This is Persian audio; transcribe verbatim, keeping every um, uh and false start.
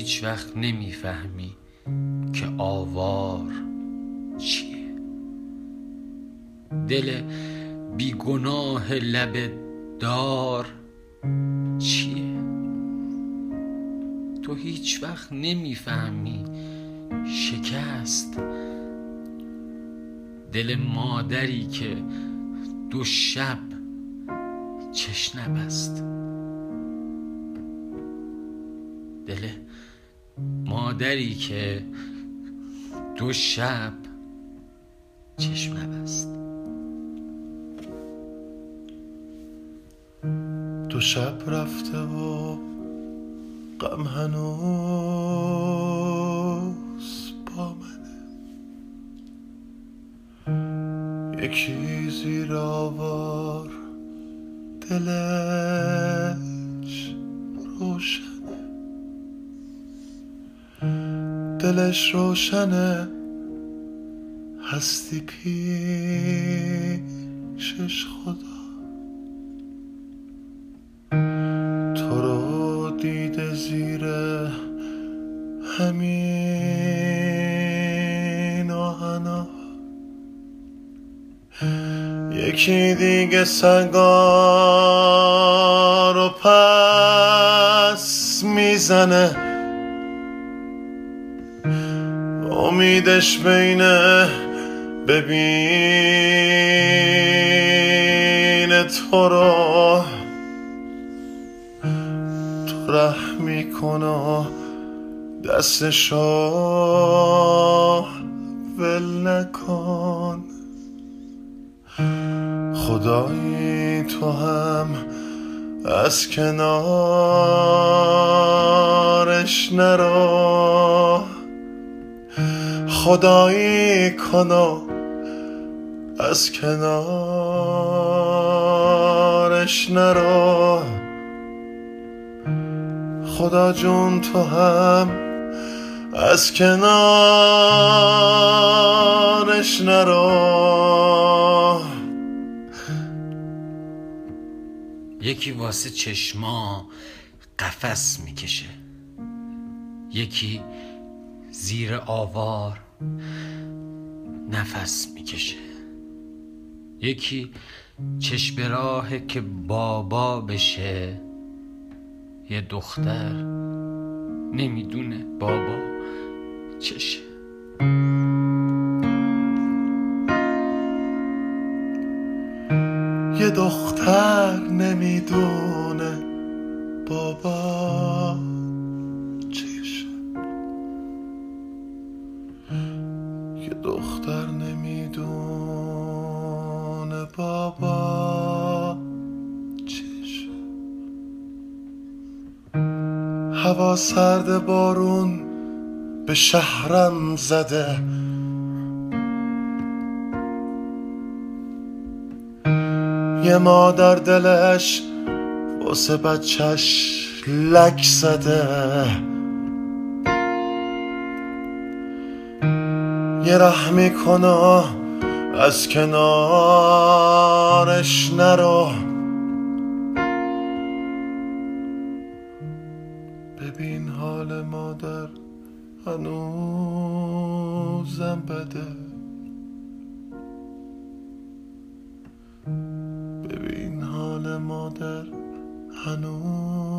هیچ وقت نمیفهمی که آوار چیه. دل بیگناه لب دار چیه. تو هیچ وقت نمیفهمی شکست دل مادری که دو شب چش نبست. دل مادری که دو شب چشم نبست. دو شب رفته و غم هنوز با منه. یکی زیر آوار دلش روشنه، دلش روشنه، هستی پیشش خدا. تو رو دیده زیر همین آهنا. یکی دیگه سنگا رو پس میزنه، امیدش بینه ببینه تو رو. تو رحم میکنه دستشو ول نکن. خدایی تو هم از کنارش نرو. خدایی کنو از کنارش نرو. خدا جون تو هم از کنارش نرو. یکی واسه چشما قفس میکشه، یکی زیر آوار نفس میکشه، یکی چشم راهه که بابا بشه. یه دختر نمیدونه بابا چشه. یه دختر نمیدونه بابا چشه. یه دختر نمیدونه بابا چشه. هوا سرد، بارون به شهرم زده. یه مادر دلش واسه بچهش لک زده. یه رحمی کنه از کنارش نرو. ببین حال مادر هنوزم بده. ببین حال مادر هنوز